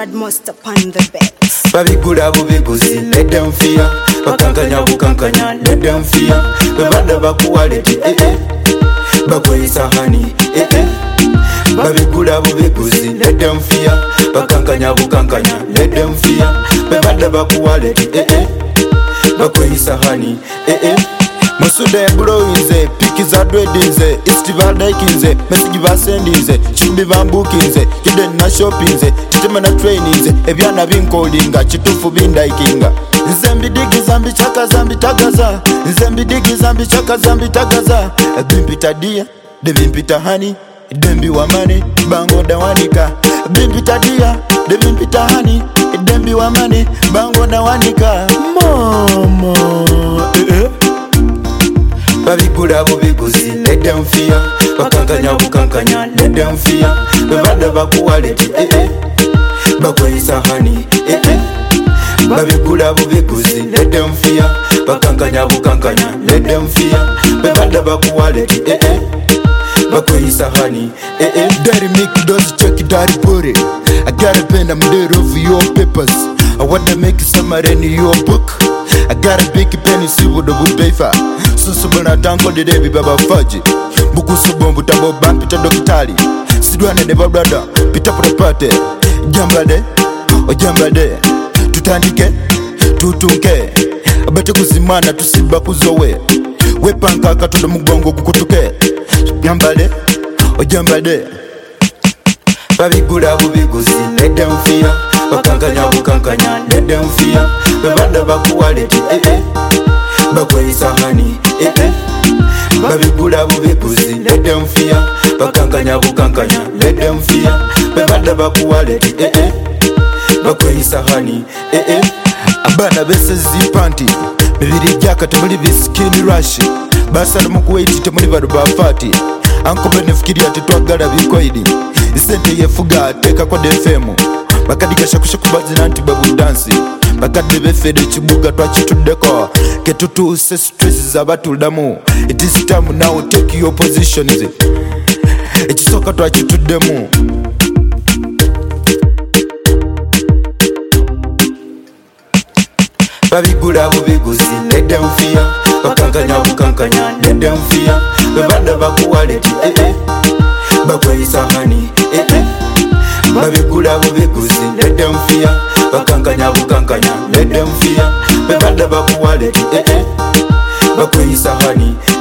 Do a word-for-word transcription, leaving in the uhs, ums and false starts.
Badmost upon the bed. Babigula bubiguzi, let them fear. Bakankanya bukankanya, let them fear. Bebada bakuwaleti, eh eh. Bakweyisa hani, eh eh. Babigula bubiguzi, let them fear. Bakankanya bukankanya, let them fear. Bebada bakuwaleti, eh eh. Bakweyisa hani, eh eh. Masuda ya blowinze, piki za dreadinze, istivalda ikinze, message basendinze, chimbi bambukinze, kide na shoppinze, titema na traininze, ebyana binkolinga, chitufu bindaikinga. Nzembi digi zambi chaka zambi tagaza, nzembi digi zambi chaka zambi tagaza. Bimpita dia, de bimpita hani, dembi wa mane, bango dawanika. Bimpita dia, de bimpita hani, dembi wa mane, bango dawanika. Mama, eh eh. Babigula bubiguzi, let them fear. Bakankanya bukankanya, let them fear. Bebada bakuwaleti, eh eh. Bakweyisa hani, eh eh. Babigula bubiguzi, let them fear. Bakankanya bukankanya, let them fear. Bebada bakuwaleti, eh eh. Bakweyisa hani, eh eh. Daddy make does check daddy body. I got a pen, I'm there over your papers. I wanna make a summary in your book. I got a big pen, you see what the book pay for. Susubona tango de debi baba faji. Buku subombu tambo bam pita dokitali. Sidwane de brother, pita propate. Jambade, o jambade. Tutandike, tutunke. Abate kuzimana tusiba kuzowe. Wepanka katodo mugongo kukutuke. Jambade, o jambade. Babigula bubiguzi, let them fear. Bakankanya bukankanya, let them fear. Bebada bakuwaleti, eh eh. Bakweyisa hani, eh eh. Babigula bubiguzi, let them fear. Bakankanya bukankanya, let them fear. Bebada bakuwaleti, eh eh. Bakweyisa hani, eh eh. Abana bese zipanti, bibiri jaka temuli biskini rush. Basala mukuwaiti temuli badu bafati. Anko benefikiria tetwagala bikoidi. Isente yefuga teka kwa defemu. Bakadika shakushaku bazina anti babu dansi. Bakade befede chibuga twachituddeko. Ketutu se stress zabatuldamu. It is time now, take your position. Ekisoka twachituddemu. Babigula bubiguzi, let them fear. Bakankanya bukankanya, let them fear. Bebada bakuwaleti, eh eh. Bakweyisa hani, eh eh. Babigula bubiguzi, let them fear. Bakankanya bukankanya, let them fear. Bebada bakuwaleti, eh eh. Bakweyisa hani,